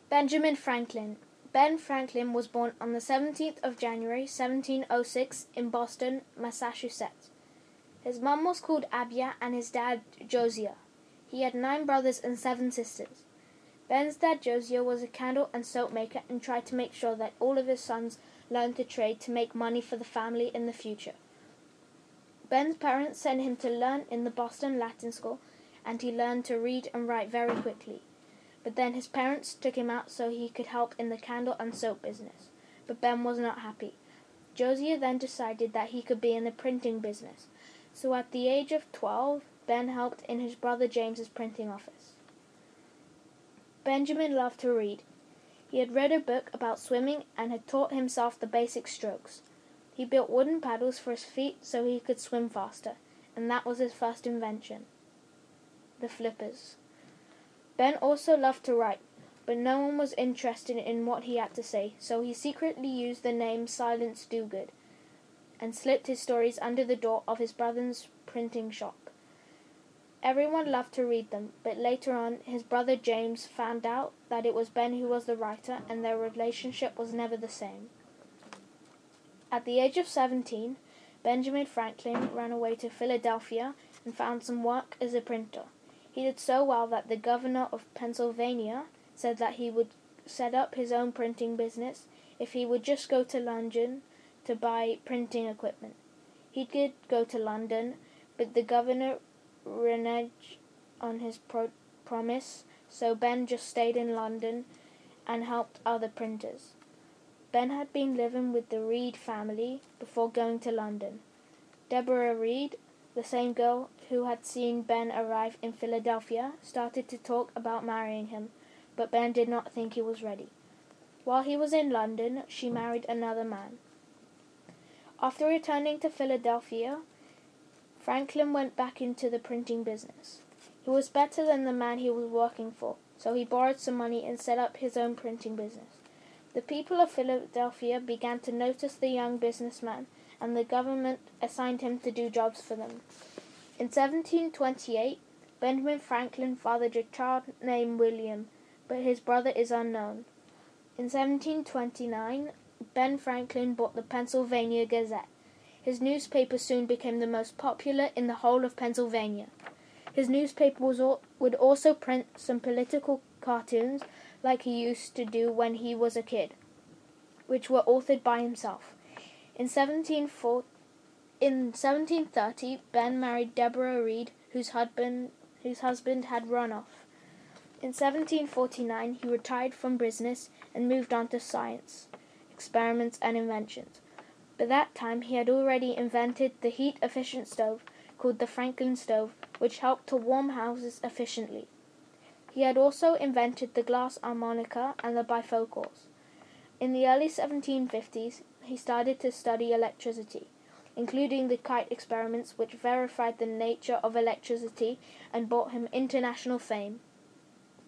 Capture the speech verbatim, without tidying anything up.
Benjamin Franklin. Ben Franklin was born on the seventeenth of January, seventeen oh six, in Boston, Massachusetts. His mum was called Abia and his dad Josiah. He had nine brothers and seven sisters. Ben's dad Josiah was a candle and soap maker and tried to make sure that all of his sons learned to trade to make money for the family in the future. Ben's parents sent him to learn in the Boston Latin School, and he learned to read and write very quickly. But then his parents took him out so he could help in the candle and soap business. But Ben was not happy. Josiah then decided that he could be in the printing business. So at the age of twelve, Ben helped in his brother James's printing office. Benjamin loved to read. He had read a book about swimming and had taught himself the basic strokes. He built wooden paddles for his feet so he could swim faster, and that was his first invention. The flippers. Ben also loved to write, but no one was interested in what he had to say, so he secretly used the name Silence Dogood and slipped his stories under the door of his brother's printing shop. Everyone loved to read them, but later on his brother James found out that it was Ben who was the writer, and their relationship was never the same. At the age of seventeen, Benjamin Franklin ran away to Philadelphia and found some work as a printer. He did so well that the governor of Pennsylvania said that he would set up his own printing business if he would just go to London to buy printing equipment. He did go to London, but the governor reneged on his pro- promise, so Ben just stayed in London and helped other printers. Ben had been living with the Reed family before going to London. Deborah Reed, the same girl who had seen Ben arrive in Philadelphia, started to talk about marrying him, but Ben did not think he was ready. While he was in London, she married another man. After returning to Philadelphia, Franklin went back into the printing business. He was better than the man he was working for, so he borrowed some money and set up his own printing business. The people of Philadelphia began to notice the young businessman, and the government assigned him to do jobs for them. In seventeen twenty-eight, Benjamin Franklin fathered a child named William, but his brother is unknown. In seventeen twenty-nine, Ben Franklin bought the Pennsylvania Gazette. His newspaper soon became the most popular in the whole of Pennsylvania. His newspaper was all, would also print some political cartoons like he used to do when he was a kid, which were authored by himself. In seventeen thirty, Ben married Deborah Reed, whose husband, whose husband had run off. In seventeen forty-nine, he retired from business and moved on to science, experiments and inventions. By that time, he had already invented the heat-efficient stove called the Franklin stove, which helped to warm houses efficiently. He had also invented the glass harmonica and the bifocals. In the early seventeen fifties, he started to study electricity, including the kite experiments which verified the nature of electricity and brought him international fame.